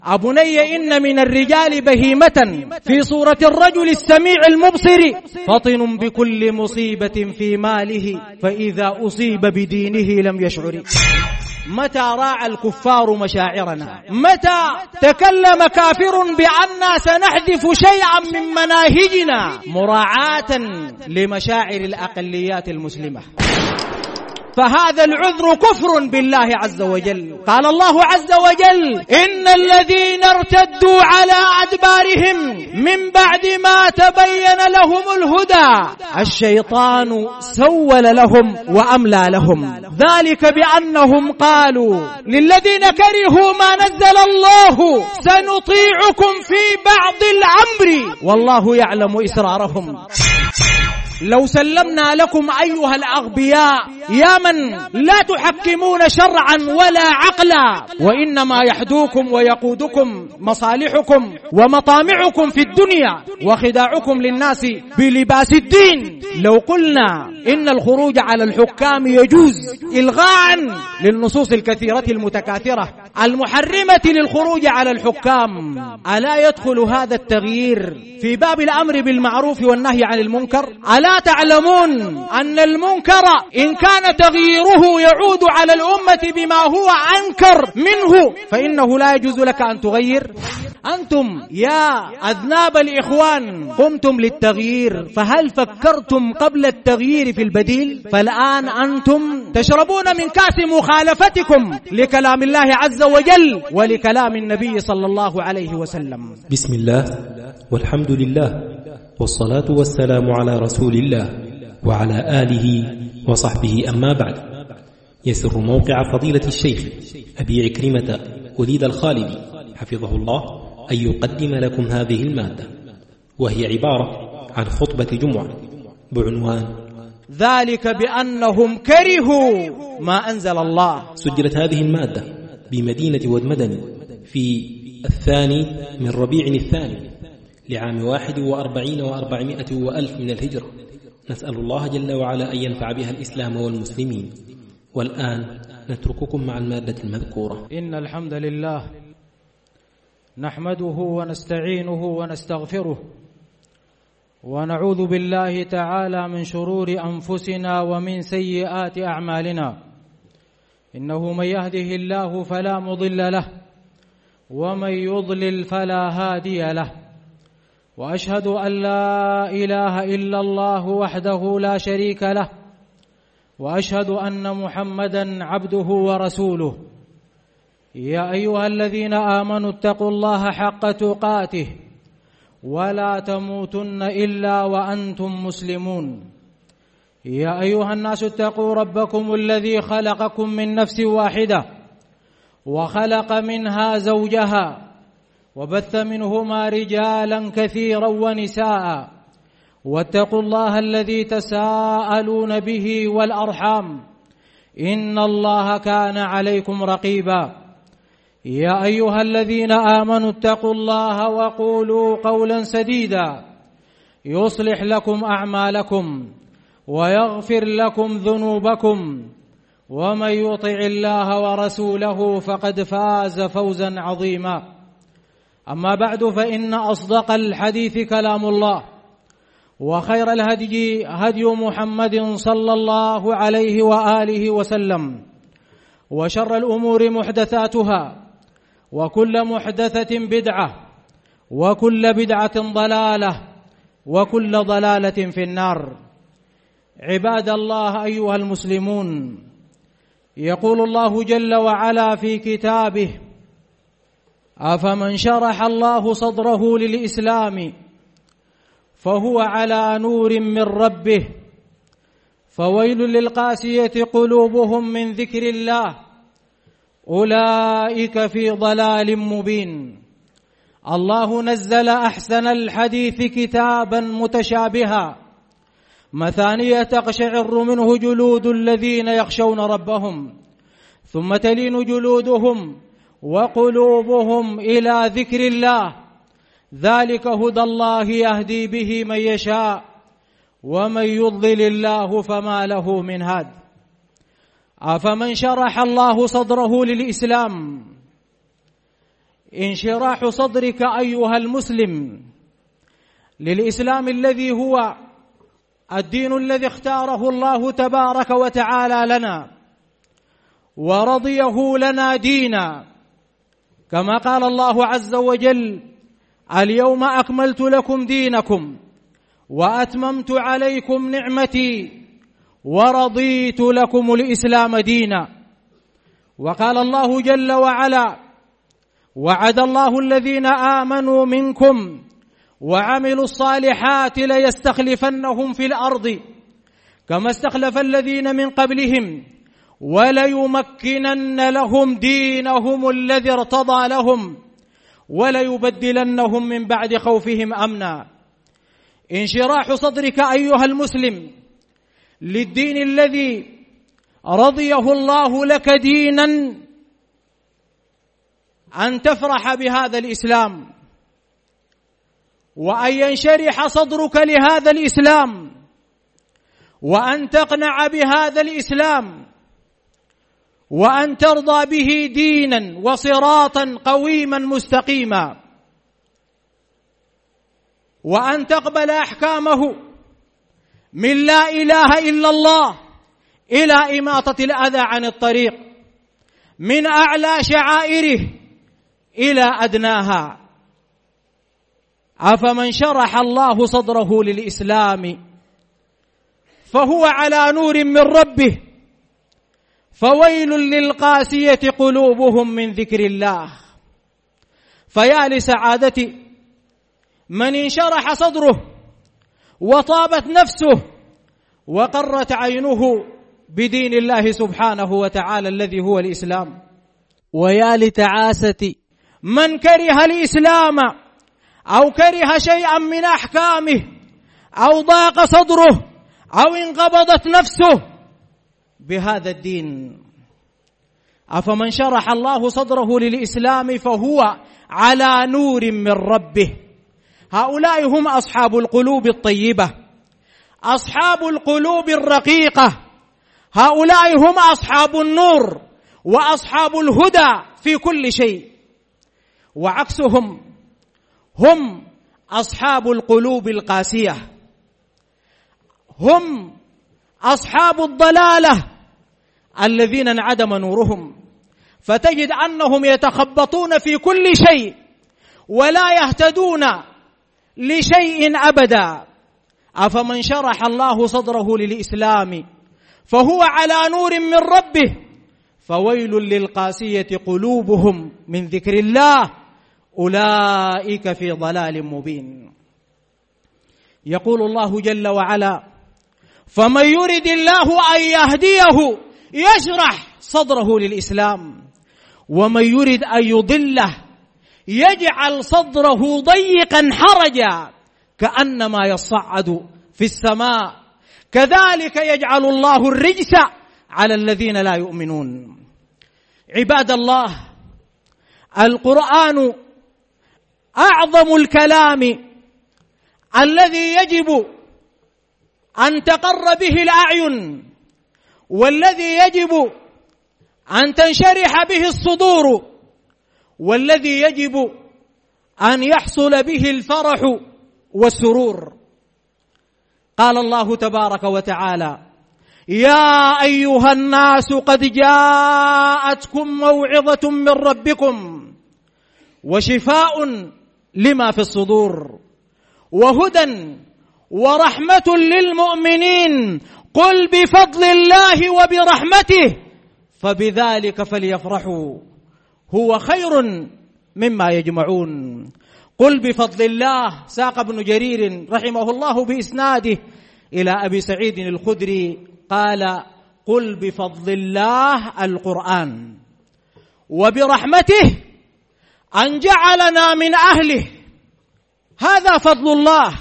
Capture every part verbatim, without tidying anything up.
أبني إن من الرجال بهيمة في صورة الرجل السميع المبصر فطن بكل مصيبة في ماله فإذا أصيب بدينه لم يشعر. متى راعى الكفار مشاعرنا؟ متى تكلم كافر بأننا سنحذف شيئا من مناهجنا مراعاة لمشاعر الأقليات المسلمة؟ فهذا العذر كفر بالله عز وجل. قال الله عز وجل: إن الذين ارتدوا على أدبارهم من بعد ما تبين لهم الهدى الشيطان سول لهم وأملى لهم، ذلك بأنهم قالوا للذين كرهوا ما نزل الله سنطيعكم في بعض الأمر والله يعلم إسرارهم. لو سلمنا لكم أيها الأغبياء يا من لا تحكمون شرعا ولا عقلا وإنما يحدوكم ويقودكم مصالحكم ومطامعكم في الدنيا وخداعكم للناس بلباس الدين، لو قلنا إن الخروج على الحكام يجوز إلغاء للنصوص الكثيرة المتكاثرة المحرمة للخروج على الحكام، ألا يدخل هذا التغيير في باب الأمر بالمعروف والنهي عن المنكر؟ ألا تعلمون أن المنكر إن كان تغييره يعود على الأمة بما هو أنكر منه فإنه لا يجوز لك أن تغير؟ أنتم يا أذناب الإخوان قمتم للتغيير، فهل فكرتم قبل التغيير في البديل؟ فالآن أنتم تشربون من كأس مخالفتكم لكلام الله عز وجل ولكلام النبي صلى الله عليه وسلم. بسم الله والحمد لله والصلاة والسلام على رسول الله وعلى آله وصحبه، أما بعد. يسر موقع فضيلة الشيخ أبي عكرمة وليد الخالدي حفظه الله أن يقدم لكم هذه المادة، وهي عبارة عن خطبة جمعة بعنوان ذلك بأنهم كرهوا ما أنزل الله. سجلت هذه المادة بمدينة ودمدني في الثاني من ربيع الثاني لعام واحد وأربعين وأربعمائة وألف من الهجرة. نسأل الله جل وعلا أن ينفع بها الإسلام والمسلمين. والآن نترككم مع المادة المذكورة. إن الحمد لله نحمده ونستعينه ونستغفره ونعوذ بالله تعالى من شرور أنفسنا ومن سيئات أعمالنا، إنه من يهده الله فلا مضل له ومن يضلل فلا هادي له، وأشهد أن لا إله إلا الله وحده لا شريك له، وأشهد أن محمدا عبده ورسوله. يا أيها الذين آمنوا اتقوا الله حق تقاته ولا تموتن إلا وأنتم مسلمون. يا أيها الناس اتقوا ربكم الذي خلقكم من نفس واحدة وخلق منها زوجها وبث منهما رجالا كثيرا ونساء، واتقوا الله الذي تساءلون به والأرحام إن الله كان عليكم رقيبا. يا أيها الذين آمنوا اتقوا الله وقولوا قولا سديدا يصلح لكم أعمالكم ويغفر لكم ذنوبكم، ومن يطع الله ورسوله فقد فاز فوزا عظيما. أما بعد، فإن أصدق الحديث كلام الله، وخير الهدي هدي محمد صلى الله عليه وآله وسلم، وشر الأمور محدثاتها، وكل محدثة بدعة، وكل بدعة ضلالة، وكل ضلالة في النار. عباد الله أيها المسلمون، يقول الله جل وعلا في كتابه: أفمن شرح الله صدره للإسلام فهو على نور من ربه فويل للقاسية قلوبهم من ذكر الله أولئك في ضلال مبين. الله نزل أحسن الحديث كتابا متشابها مثانية تقشعر منه جلود الذين يخشون ربهم ثم تلين جلودهم وقلوبهم إلى ذكر الله، ذلك هدى الله يهدي به من يشاء ومن يضلل الله فما له من هاد. أفمن شرح الله صدره للإسلام، انشراح صدرك أيها المسلم للإسلام الذي هو الدين الذي اختاره الله تبارك وتعالى لنا ورضيه لنا دينا، كما قال الله عز وجل: اليوم أكملت لكم دينكم وأتممت عليكم نعمتي ورضيت لكم الإسلام دينا. وقال الله جل وعلا: وعد الله الذين آمنوا منكم وعملوا الصالحات ليستخلفنهم في الأرض كما استخلف الذين من قبلهم وليمكنن لهم دينهم الذي ارتضى لهم وليبدلنهم من بعد خوفهم أمنا. انشراح صدرك أيها المسلم للدين الذي رضيه الله لك دينا، أن تفرح بهذا الإسلام وأن ينشرح صدرك لهذا الإسلام وأن تقنع بهذا الإسلام وأن ترضى به دينا وصراطا قويما مستقيما، وأن تقبل أحكامه من لا إله إلا الله إلى إماطة الأذى عن الطريق، من أعلى شعائره إلى أدناها. أفمن شرح الله صدره للإسلام فهو على نور من ربه فويل للقاسية قلوبهم من ذكر الله. فيا لسعادة من انشرح صدره وطابت نفسه وقرت عينه بدين الله سبحانه وتعالى الذي هو الإسلام. ويا لتعاسة من كره الإسلام أو كره شيئا من أحكامه أو ضاق صدره أو انقبضت نفسه بهذا الدين. أفمن شرح الله صدره للإسلام فهو على نور من ربه. هؤلاء هم أصحاب القلوب الطيبة، أصحاب القلوب الرقيقة، هؤلاء هم أصحاب النور وأصحاب الهدى في كل شيء. وعكسهم هم أصحاب القلوب القاسية، هم أصحاب الضلالة الذين انعدم نورهم، فتجد أنهم يتخبطون في كل شيء ولا يهتدون لشيء أبدا. أفمن شرح الله صدره للإسلام فهو على نور من ربه فويل للقاسية قلوبهم من ذكر الله أولئك في ضلال مبين. يقول الله جل وعلا: فمن يرد الله أن يهديه يشرح صدره للإسلام ومن يرد أن يضله يجعل صدره ضيقا حرجا كأنما يصعد في السماء كذلك يجعل الله الرجس على الذين لا يؤمنون. عباد الله، القرآن أعظم الكلام الذي يجب أن تقر به الأعين والذي يجب أن تنشرح به الصدور والذي يجب أن يحصل به الفرح والسرور. قال الله تبارك وتعالى: يا أيها الناس قد جاءتكم موعظة من ربكم وشفاء لما في الصدور وهدى ورحمة للمؤمنين قل بفضل الله وبرحمته فبذلك فليفرحوا هو خير مما يجمعون. قل بفضل الله ساق ابن جرير رحمه الله بإسناده إلى أبي سعيد الخدري قال: قل بفضل الله القرآن وبرحمته أن جعلنا من أهله، هذا فضل الله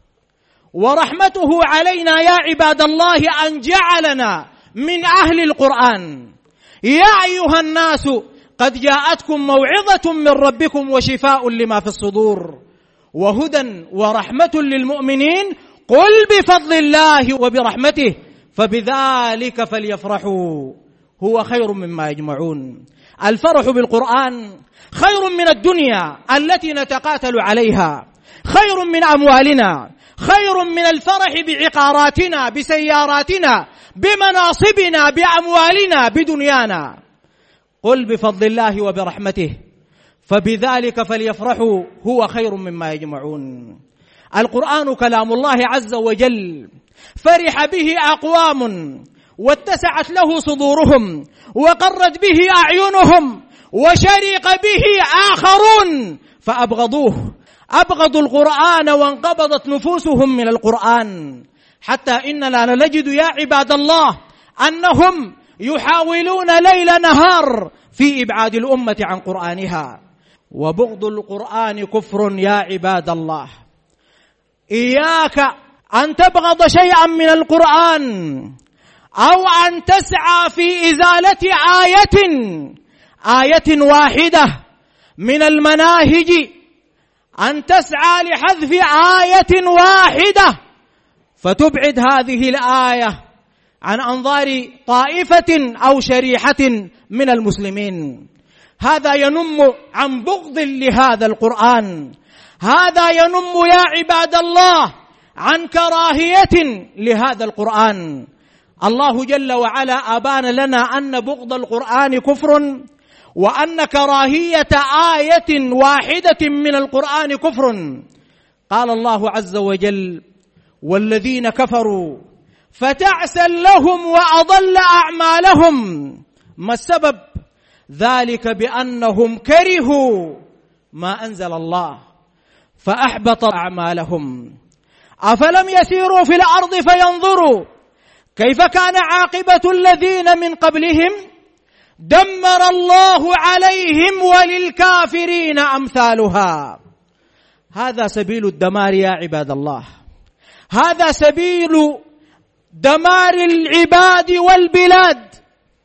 ورحمته علينا يا عباد الله أن جعلنا من أهل القرآن. يا أيها الناس قد جاءتكم موعظة من ربكم وشفاء لما في الصدور وهدى ورحمة للمؤمنين قل بفضل الله وبرحمته فبذلك فليفرحوا هو خير مما يجمعون. الفرح بالقرآن خير من الدنيا التي نتقاتل عليها، خير من أموالنا، خير من الفرح بعقاراتنا، بسياراتنا، بمناصبنا، بأموالنا، بدنيانا. قل بفضل الله وبرحمته فبذلك فليفرحوا هو خير مما يجمعون. القرآن كلام الله عز وجل، فرح به أقوام واتسعت له صدورهم وقرت به أعينهم، وشرق به آخرون فأبغضوه، أبغضوا القرآن وانقبضت نفوسهم من القرآن، حتى إننا نجد يا عباد الله أنهم يحاولون ليل نهار في إبعاد الأمة عن قرآنها. وبغض القرآن كفر يا عباد الله. إياك أن تبغض شيئا من القرآن أو أن تسعى في إزالة آية آية واحدة من المناهج، أن تسعى لحذف آية واحدة فتبعد هذه الآية عن أنظار طائفة أو شريحة من المسلمين. هذا ينم عن بغض لهذا القرآن، هذا ينم يا عباد الله عن كراهية لهذا القرآن. الله جل وعلا أبان لنا أن بغض القرآن كفر، وأن كراهية آية واحدة من القرآن كفر. قال الله عز وجل: والذين كفروا فتعسا لهم وأضل أعمالهم. ما السبب؟ ذلك بأنهم كرهوا ما أنزل الله فأحبط أعمالهم. أفلم يسيروا في الأرض فينظروا كيف كان عاقبة الذين من قبلهم دمر الله عليهم وللكافرين أمثالها. هذا سبيل الدمار يا عباد الله، هذا سبيل دمار العباد والبلاد.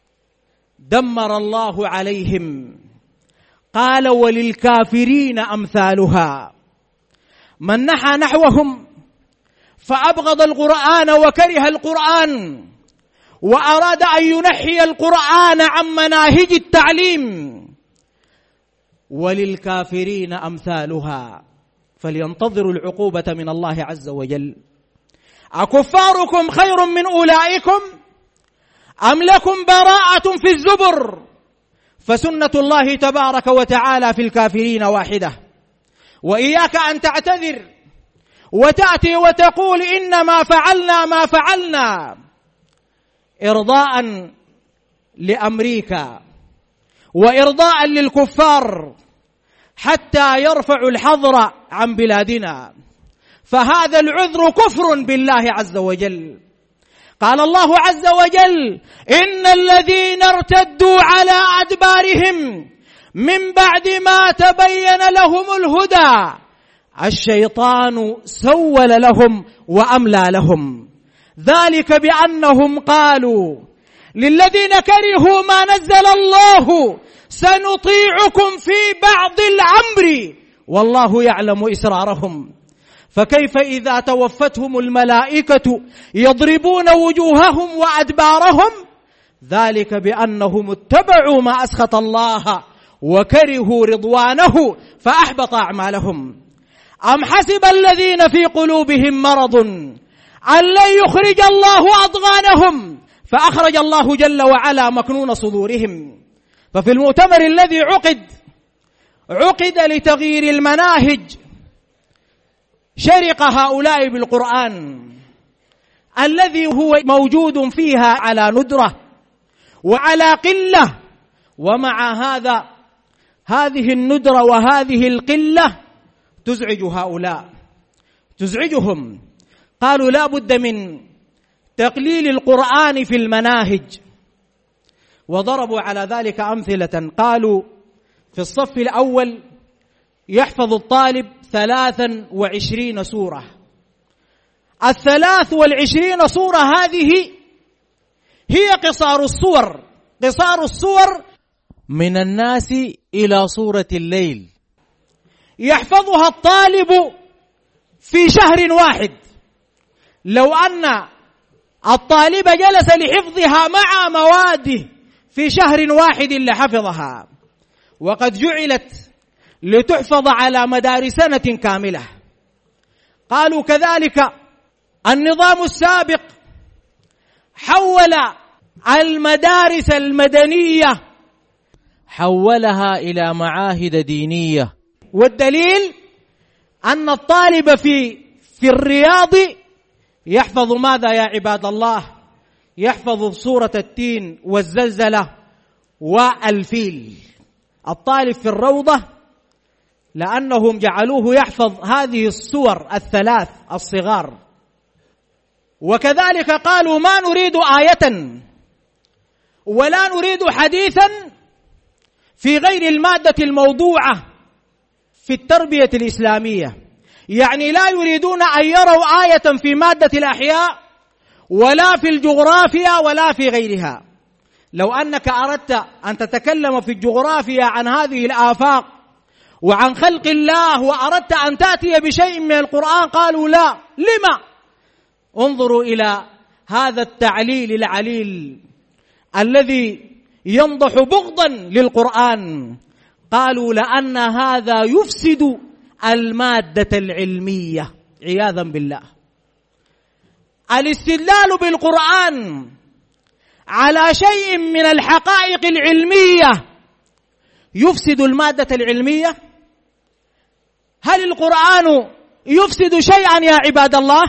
دمر الله عليهم، قال وللكافرين أمثالها. من نحى نحوهم فأبغض القرآن وكره القرآن وأراد أن ينحي القرآن عن مناهج التعليم، وللكافرين أمثالها، فلينتظروا العقوبة من الله عز وجل. أكفاركم خير من أولئكم أم لكم براءة في الزبر؟ فسنة الله تبارك وتعالى في الكافرين واحدة. وإياك أن تعتذر وتأتي وتقول إنما فعلنا ما فعلنا إرضاء لأمريكا وإرضاء للكفار حتى يرفعوا الحظر عن بلادنا، فهذا العذر كفر بالله عز وجل. قال الله عز وجل: إن الذين ارتدوا على أدبارهم من بعد ما تبين لهم الهدى الشيطان سول لهم وأملى لهم، ذلك بأنهم قالوا للذين كرهوا ما نزل الله سنطيعكم في بعض الأمر والله يعلم إسرارهم. فكيف إذا توفتهم الملائكة يضربون وجوههم وأدبارهم؟ ذلك بأنهم اتبعوا ما أسخط الله وكرهوا رضوانه فأحبط أعمالهم. أم حسب الذين في قلوبهم مرض أن لن يخرج الله أضغانهم فأخرج الله جل وعلا مكنون صدورهم. ففي المؤتمر الذي عقد عقد لتغيير المناهج شرق هؤلاء بالقرآن الذي هو موجود فيها على ندرة وعلى قلة، ومع هذا هذه الندرة وهذه القلة تزعج هؤلاء، تزعجهم. قالوا لا بد من تقليل القرآن في المناهج، وضربوا على ذلك أمثلة. قالوا في الصف الأول يحفظ الطالب ثلاثا وعشرين سورة، الثلاث والعشرين سورة هذه هي قصار الصور، قصار الصور من الناس إلى سورة الليل، يحفظها الطالب في شهر واحد. لو أن الطالب جلس لحفظها مع مواده في شهر واحد لحفظها، وقد جعلت لتحفظ على مدار سنة كاملة. قالوا كذلك النظام السابق حول المدارس المدنية حولها إلى معاهد دينية، والدليل أن الطالب في في الرياض يحفظ ماذا يا عباد الله؟ يحفظ سورة التين والزلزلة والفيل. الطالب في الروضة لأنهم جعلوه يحفظ هذه السور الثلاث الصغار. وكذلك قالوا ما نريد آية ولا نريد حديثا في غير المادة الموضوعة في التربية الإسلامية، يعني لا يريدون أن يروا آية في مادة الأحياء ولا في الجغرافيا ولا في غيرها. لو أنك أردت أن تتكلم في الجغرافيا عن هذه الآفاق وعن خلق الله وأردت أن تأتي بشيء من القرآن قالوا لا. لما؟ انظروا إلى هذا التعليل العليل الذي ينضح بغضا للقرآن. قالوا لأن هذا يفسد المادة العلمية عياذا بالله. الاستدلال بالقرآن على شيء من الحقائق العلمية يفسد المادة العلمية؟ هل القرآن يفسد شيئا يا عباد الله؟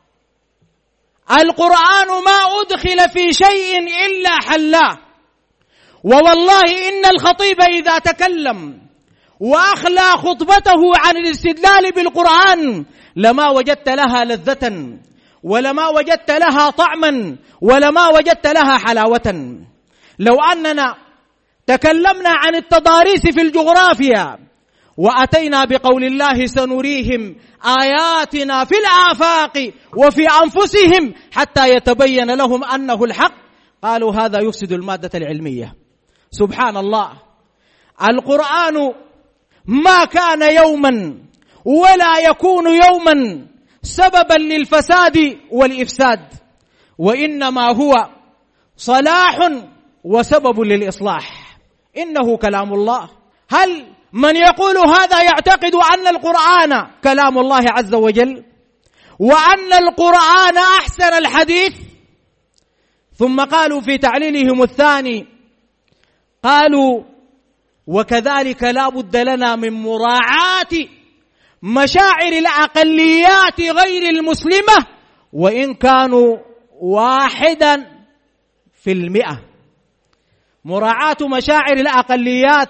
القرآن ما أدخل في شيء إلا حلاه. ووالله إن الخطيب إذا تكلم وأخلى خطبته عن الاستدلال بالقرآن لما وجدت لها لذة ولما وجدت لها طعما ولما وجدت لها حلاوة. لو أننا تكلمنا عن التضاريس في الجغرافيا وأتينا بقول الله سنريهم آياتنا في الآفاق وفي أنفسهم حتى يتبين لهم أنه الحق، قالوا هذا يفسد المادة العلمية. سبحان الله، القرآن ما كان يوما ولا يكون يوما سببا للفساد والإفساد، وإنما هو صلاح وسبب للإصلاح. إنه كلام الله. هل من يقول هذا يعتقد أن القرآن كلام الله عز وجل وأن القرآن أحسن الحديث؟ ثم قالوا في تعليلهم الثاني قالوا وكذلك لا بد لنا من مراعاة مشاعر الأقليات غير المسلمة وإن كانوا واحدا في المئة. مراعاة مشاعر الأقليات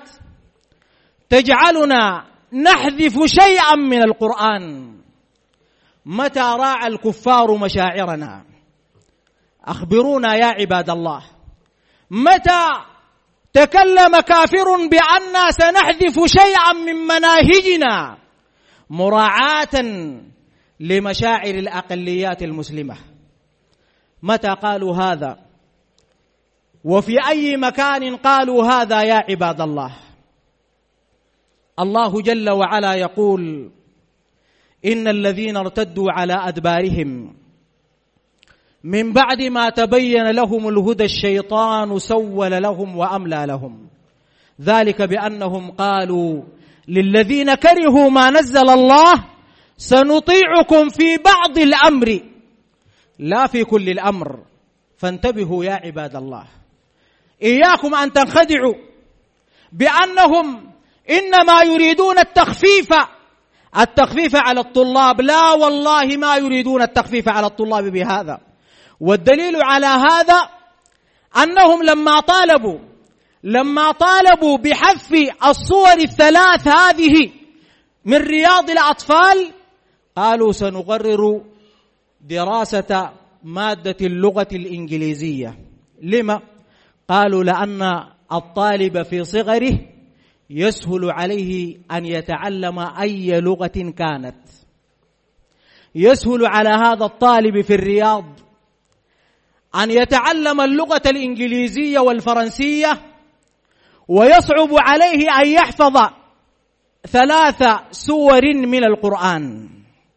تجعلنا نحذف شيئا من القرآن. متى راعى الكفار مشاعرنا؟ أخبرونا يا عباد الله. متى تكلم كافر بأننا سنحذف شيئا من مناهجنا مراعاة لمشاعر الأقليات المسلمة؟ متى قالوا هذا؟ وفي أي مكان قالوا هذا يا عباد الله؟ الله جل وعلا يقول إن الذين ارتدوا على أدبارهم من بعد ما تبين لهم الهدى الشيطان سول لهم وأملى لهم ذلك بأنهم قالوا للذين كرهوا ما نزل الله سنطيعكم في بعض الأمر لا في كل الأمر. فانتبهوا يا عباد الله، إياكم أن تنخدعوا بأنهم إنما يريدون التخفيف التخفيف على الطلاب. لا والله ما يريدون التخفيف على الطلاب بهذا. والدليل على هذا أنهم لما طالبوا لما طالبوا بحذف الصور الثلاث هذه من رياض الأطفال قالوا سنقرر دراسة مادة اللغة الإنجليزية. لما؟ قالوا لأن الطالب في صغره يسهل عليه أن يتعلم أي لغة كانت. يسهل على هذا الطالب في الرياض أن يتعلم اللغة الإنجليزية والفرنسية، ويصعب عليه أن يحفظ ثلاث سور من القرآن.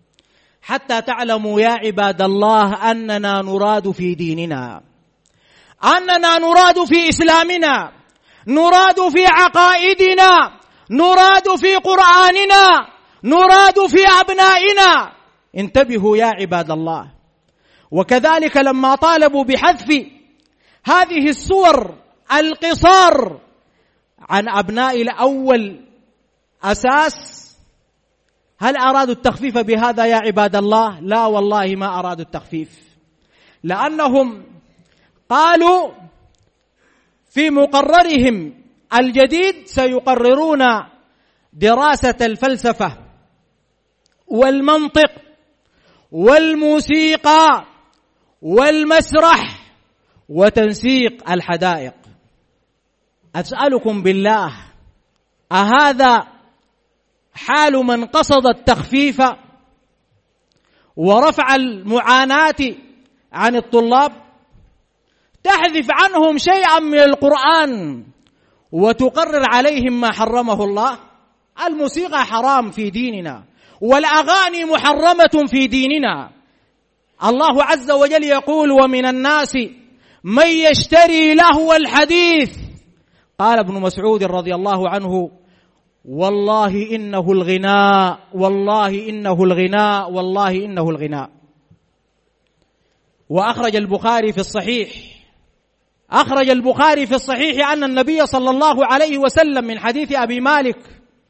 حتى تعلموا يا عباد الله أننا نراد في ديننا أننا نراد في إسلامنا، نراد في عقائدنا، نراد في قرآننا، نراد في أبنائنا. انتبهوا يا عباد الله. وكذلك لما طالبوا بحذف هذه الصور القصار عن أبناء الأول أساس، هل أرادوا التخفيف بهذا يا عباد الله؟ لا والله ما أرادوا التخفيف، لأنهم قالوا في مقررهم الجديد سيقررون دراسة الفلسفة والمنطق والموسيقى والمسرح وتنسيق الحدائق. أسألكم بالله، أهذا حال من قصد التخفيف ورفع المعاناة عن الطلاب؟ تحذف عنهم شيئا من القرآن وتقرر عليهم ما حرمه الله. الموسيقى حرام في ديننا، والأغاني محرمة في ديننا. الله عز وجل يقول: ومن الناس من يشتري لهو الحديث. قال ابن مسعود رضي الله عنه: والله إنه الغناء، والله إنه الغناء، والله إنه الغناء. وأخرج البخاري في الصحيح أخرج البخاري في الصحيح أن النبي صلى الله عليه وسلم من حديث أبي مالك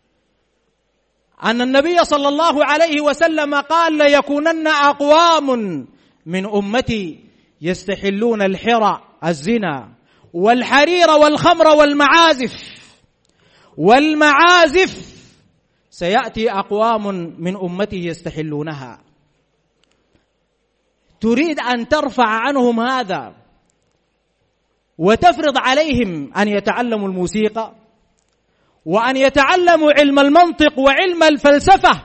أن النبي صلى الله عليه وسلم قال: ليكونن أقوام من أمتي يستحلون الحرى الزنا والحرير والخمر والمعازف والمعازف سيأتي أقوام من أمتي يستحلونها. تريد أن ترفع عنهم هذا وتفرض عليهم أن يتعلموا الموسيقى وأن يتعلموا علم المنطق وعلم الفلسفة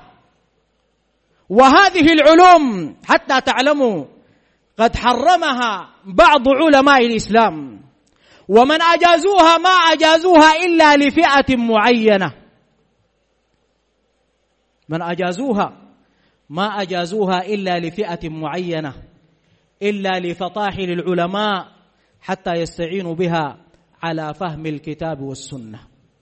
وهذه العلوم، حتى تعلموا قد حرمها بعض علماء الإسلام، ومن أجازوها ما أجازوها إلا لفئة معينة. من أجازوها ما أجازوها إلا لفئة معينة، إلا لفطاحل العلماء حتى يستعينوا بها على فهم الكتاب والسنة.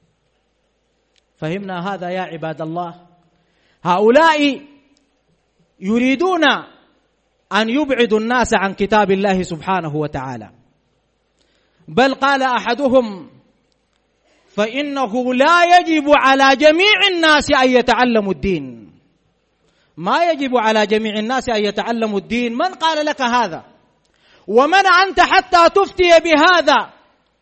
فهمنا هذا يا عباد الله؟ هؤلاء يريدون أن يبعدوا الناس عن كتاب الله سبحانه وتعالى، بل قال أحدهم: فإنه لا يجب على جميع الناس أن يتعلموا الدين. ما يجب على جميع الناس أن يتعلموا الدين؟ من قال لك هذا؟ ومن أنت حتى تفتي بهذا؟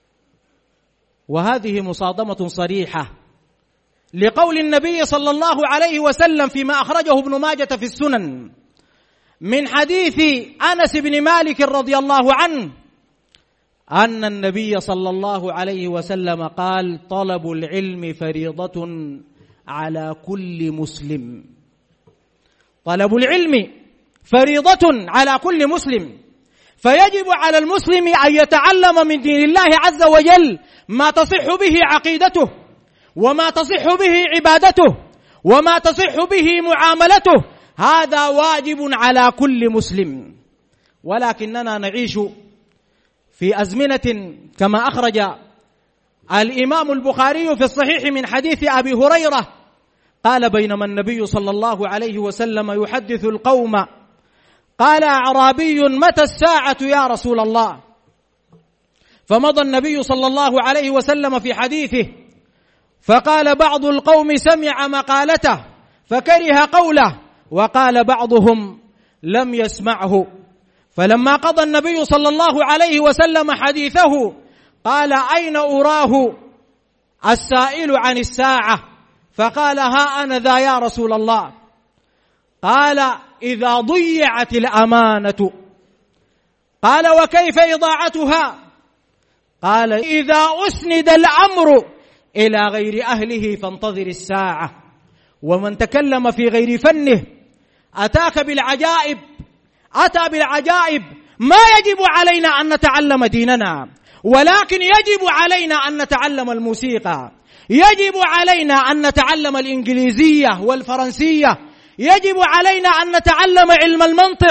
وهذه مصادمة صريحة لقول النبي صلى الله عليه وسلم فيما أخرجه ابن ماجة في السنن من حديث أنس بن مالك رضي الله عنه أن النبي صلى الله عليه وسلم قال: طلب العلم فريضة على كل مسلم. طلب العلم فريضة على كل مسلم، فيجب على المسلم أن يتعلم من دين الله عز وجل ما تصح به عقيدته، وما تصح به عبادته، وما تصح به معاملته. هذا واجب على كل مسلم. ولكننا نعيش في أزمنة كما أخرج الإمام البخاري في الصحيح من حديث أبي هريرة قال: بينما النبي صلى الله عليه وسلم يحدث القوم قال أعرابي: متى الساعة يا رسول الله؟ فمضى النبي صلى الله عليه وسلم في حديثه فقال بعض القوم: سمع مقالته فكره قوله، وقال بعضهم: لم يسمعه. فلما قضى النبي صلى الله عليه وسلم حديثه قال: أين أراه السائل عن الساعة؟ فقال: ها أنا ذا يا رسول الله. قال: إذا ضيعت الأمانة. قال: وكيف إضاعتها؟ قال: إذا أسند الأمر إلى غير أهله فانتظر الساعة. ومن تكلم في غير فنه أتاك بالعجائب أتى بالعجائب. ما يجب علينا أن نتعلم ديننا، ولكن يجب علينا أن نتعلم الموسيقى، يجب علينا أن نتعلم الإنجليزية والفرنسية، يجب علينا أن نتعلم علم المنطق،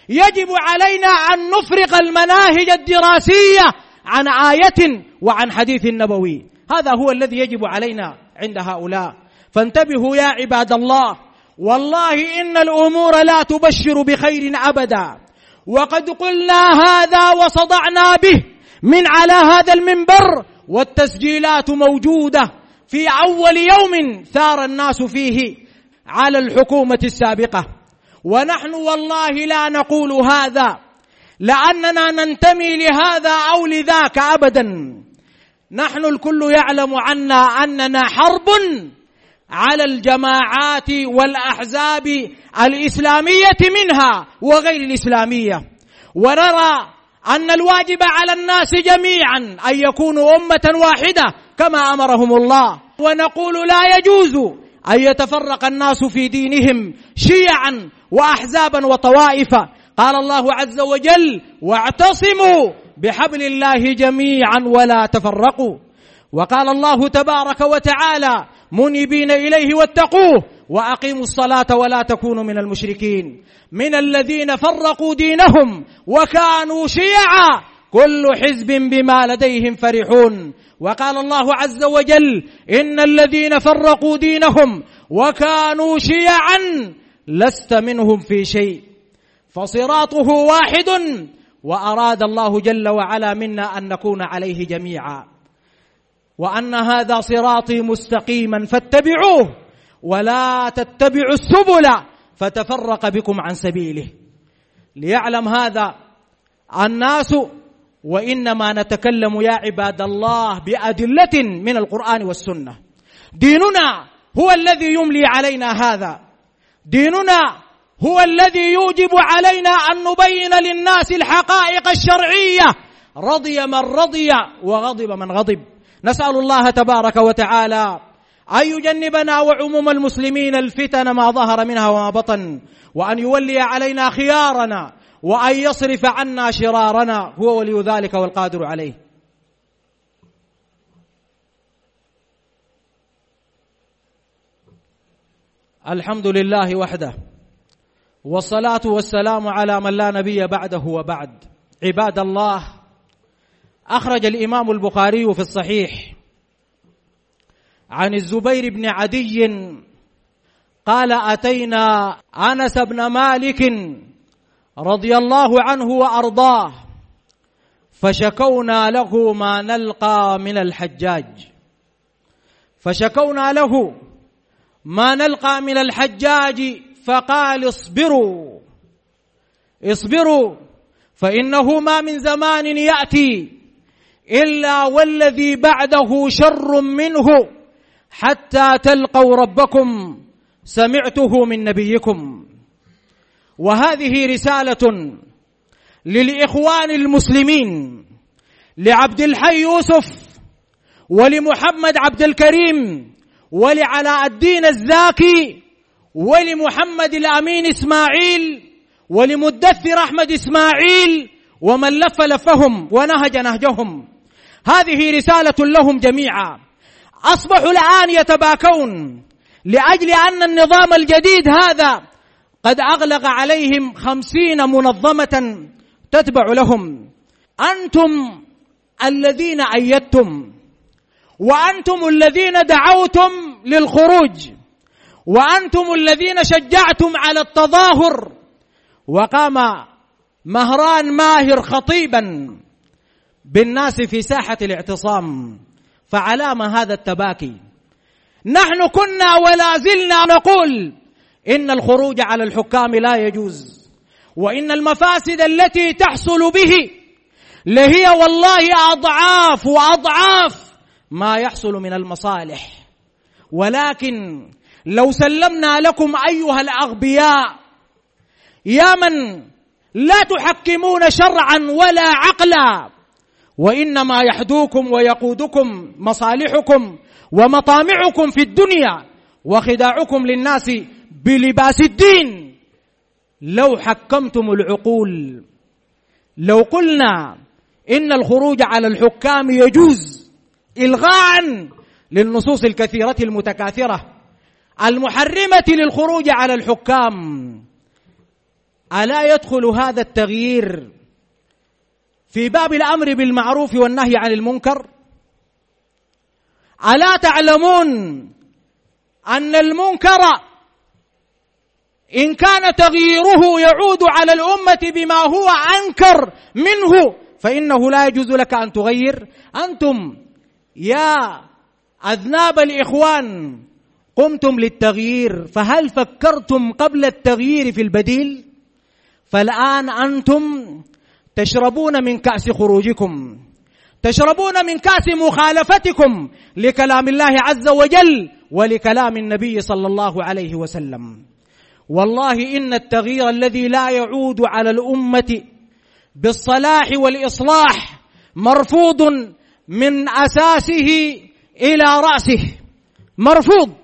يجب علينا أن نفرق المناهج الدراسية عن آية وعن حديث النبوي. هذا هو الذي يجب علينا عند هؤلاء. فانتبهوا يا عباد الله، والله إن الأمور لا تبشر بخير أبدا، وقد قلنا هذا وصدعنا به من على هذا المنبر، والتسجيلات موجودة في أول يوم ثار الناس فيه على الحكومة السابقة. ونحن والله لا نقول هذا لأننا ننتمي لهذا أو لذاك أبدا، نحن الكل يعلم عنا أننا حرب على الجماعات والأحزاب الإسلامية منها وغير الإسلامية، ونرى أن الواجب على الناس جميعا أن يكونوا أمة واحدة كما أمرهم الله، ونقول لا يجوز أن يتفرق الناس في دينهم شيعا وأحزابا وطوائف. قال الله عز وجل: واعتصموا بحبل الله جميعا ولا تفرقوا. وقال الله تبارك وتعالى: منيبين إليه واتقوه وأقيموا الصلاة ولا تكونوا من المشركين، من الذين فرقوا دينهم وكانوا شيعا كل حزب بما لديهم فرحون. وقال الله عز وجل: إن الذين فرقوا دينهم وكانوا شيعا لست منهم في شيء، فصراطه واحد، وأراد الله جل وعلا منا أن نكون عليه جميعا، وأن هذا صراطي مستقيما فاتبعوه ولا تتبعوا السبل فتفرق بكم عن سبيله. ليعلم هذا الناس، وإنما نتكلم يا عباد الله بأدلة من القرآن والسنة. ديننا هو الذي يملي علينا هذا، ديننا هو الذي يوجب علينا أن نبين للناس الحقائق الشرعية، رضي من رضي وغضب من غضب. نسأل الله تبارك وتعالى أن يجنبنا وعموم المسلمين الفتن ما ظهر منها وما بطن، وأن يولي علينا خيارنا، وأن يصرف عنا شرارنا، هو ولي ذلك والقادر عليه. الحمد لله وحده، والصلاة والسلام على من لا نبي بعده وبعد. عباد الله، أخرج الإمام البخاري في الصحيح عن الزبير بن عدي قال: أتينا أنس بن مالك رضي الله عنه وأرضاه فشكونا له ما نلقى من الحجاج فشكونا له ما نلقى من الحجاج فقال: اصبروا اصبروا فإنه ما من زمان يأتي إلا والذي بعده شر منه حتى تلقوا ربكم، سمعته من نبيكم. وهذه رسالة للإخوان المسلمين، لعبد الحي يوسف ولمحمد عبد الكريم ولعلاء الدين الزاكي ولمحمد الأمين إسماعيل ولمدثر أحمد إسماعيل ومن لف لفهم ونهج نهجهم. هذه رسالة لهم جميعا. أصبحوا الآن يتباكون لأجل أن النظام الجديد هذا قد أغلق عليهم خمسين منظمة تتبع لهم. أنتم الذين أيدتم، وأنتم الذين دعوتم للخروج، وأنتم الذين شجعتم على التظاهر. وقام مهران ماهر خطيبا بالناس في ساحة الاعتصام، فعلام هذا التباكي؟ نحن كنا ولا زلنا نقول إن الخروج على الحكام لا يجوز، وإن المفاسد التي تحصل به لهي والله أضعاف وأضعاف ما يحصل من المصالح. ولكن لو سلمنا لكم أيها الأغبياء يا من لا تحكمون شرعا ولا عقلا، وإنما يحدوكم ويقودكم مصالحكم ومطامعكم في الدنيا وخداعكم للناس بلباس الدين، لو حكمتم العقول، لو قلنا إن الخروج على الحكام يجوز إلغاء للنصوص الكثيرة المتكاثرة المحرمة للخروج على الحكام، ألا يدخل هذا التغيير في باب الأمر بالمعروف والنهي عن المنكر؟ ألا تعلمون أن المنكر إن كان تغييره يعود على الأمة بما هو أنكر منه فإنه لا يجوز لك أن تغير؟ أنتم يا أذناب الإخوان قمتم للتغيير، فهل فكرتم قبل التغيير في البديل؟ فالآن أنتم تشربون من كأس خروجكم، تشربون من كأس مخالفتكم لكلام الله عز وجل ولكلام النبي صلى الله عليه وسلم. والله إن التغيير الذي لا يعود على الأمة بالصلاح والإصلاح مرفوض من أساسه إلى رأسه، مرفوض.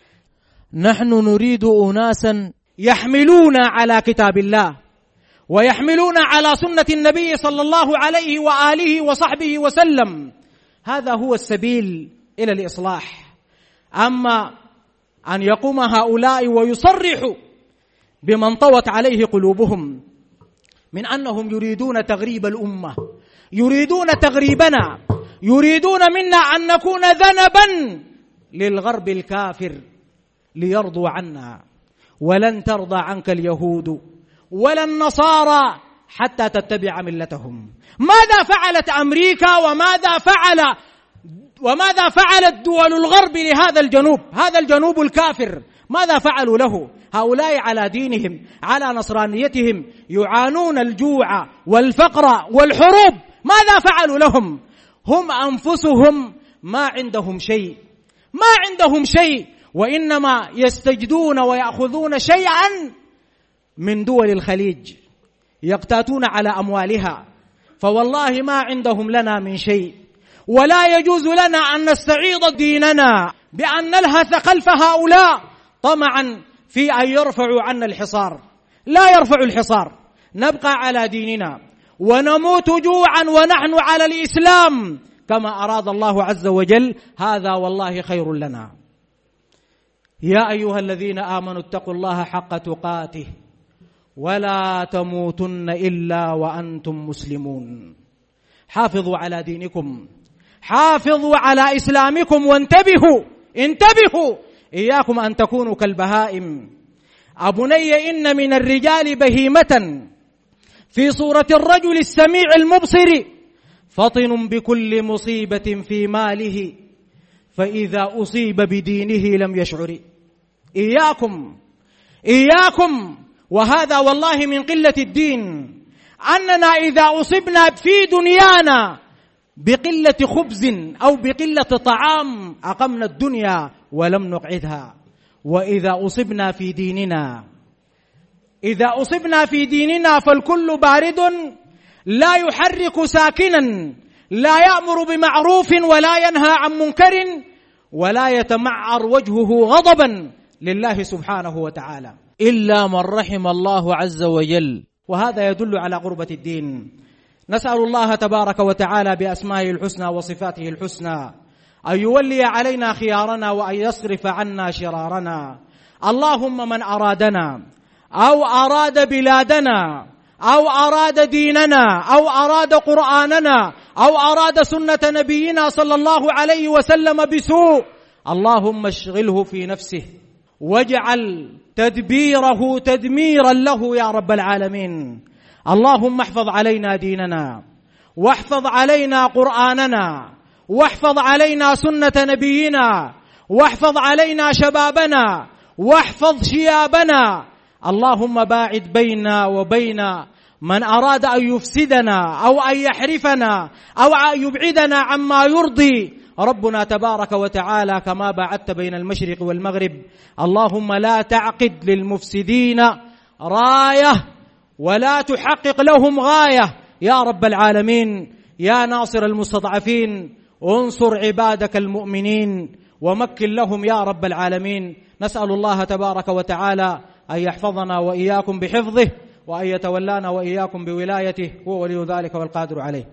نحن نريد أناسا يحملون على كتاب الله ويحملون على سنة النبي صلى الله عليه وآله وصحبه وسلم، هذا هو السبيل إلى الإصلاح. أما أن يقوم هؤلاء ويصرحوا بمن طوت عليه قلوبهم من أنهم يريدون تغريب الأمة، يريدون تغريبنا، يريدون منا أن نكون ذنبا للغرب الكافر ليرضوا عنا. ولن ترضى عنك اليهود ولا النصارى حتى تتبع ملتهم. ماذا فعلت أمريكا وماذا فعل وماذا فعلت دول الغرب لهذا الجنوب، هذا الجنوب الكافر؟ ماذا فعلوا له؟ هؤلاء على دينهم، على نصرانيتهم، يعانون الجوع والفقر والحروب. ماذا فعلوا لهم؟ هم أنفسهم ما عندهم شيء، ما عندهم شيء، وإنما يستجدون ويأخذون شيئا من دول الخليج، يقتاتون على أموالها، فوالله ما عندهم لنا من شيء. ولا يجوز لنا أن نستعيض ديننا بأن نلهث خلف هؤلاء طمعا في أن يرفعوا عنا الحصار. لا يرفعوا الحصار، نبقى على ديننا ونموت جوعا ونحن على الإسلام كما أراد الله عز وجل، هذا والله خير لنا. يا أيها الذين آمنوا اتقوا الله حق تقاته ولا تموتن إلا وأنتم مسلمون. حافظوا على دينكم، حافظوا على إسلامكم، وانتبهوا انتبهوا إياكم أن تكونوا كالبهائم. أبني إن من الرجال بهيمة في صورة الرجل السميع المبصر فطن بكل مصيبة في ماله فإذا أصيب بدينه لم يشعر. إياكم إياكم وهذا والله من قلة الدين، أننا إذا أصبنا في دنيانا بقلة خبز أو بقلة طعام أقمنا الدنيا ولم نقعدها. وإذا أصبنا في ديننا إذا أصبنا في ديننا فالكل بارد لا يحرك ساكنا، لا يأمر بمعروف ولا ينهى عن منكر ولا يتمعر وجهه غضبا لله سبحانه وتعالى إلا من رحم الله عز وجل. وهذا يدل على قربة الدين. نسأل الله تبارك وتعالى بأسمائه الحسنى وصفاته الحسنى أن يولي علينا خيارنا وأن يصرف عنا شرارنا. اللهم من أرادنا أو أراد بلادنا أو أراد ديننا أو أراد قرآننا أو أراد سنة نبينا صلى الله عليه وسلم بسوء، اللهم اشغله في نفسه واجعل تدبيره تدميرا له يا رب العالمين. اللهم احفظ علينا ديننا واحفظ علينا قرآننا واحفظ علينا سنة نبينا واحفظ علينا شبابنا واحفظ شيابنا. اللهم باعد بيننا وبين من أراد أن يفسدنا أو أن يحرفنا أو أن يبعدنا عما يرضي ربنا تبارك وتعالى كما باعدت بين المشرق والمغرب. اللهم لا تعقد للمفسدين راية ولا تحقق لهم غاية يا رب العالمين. يا ناصر المستضعفين انصر عبادك المؤمنين ومكن لهم يا رب العالمين. نسأل الله تبارك وتعالى أن يحفظنا وإياكم بحفظه وأن يتولانا وإياكم بولايته، هو ولي ذلك والقادر عليه.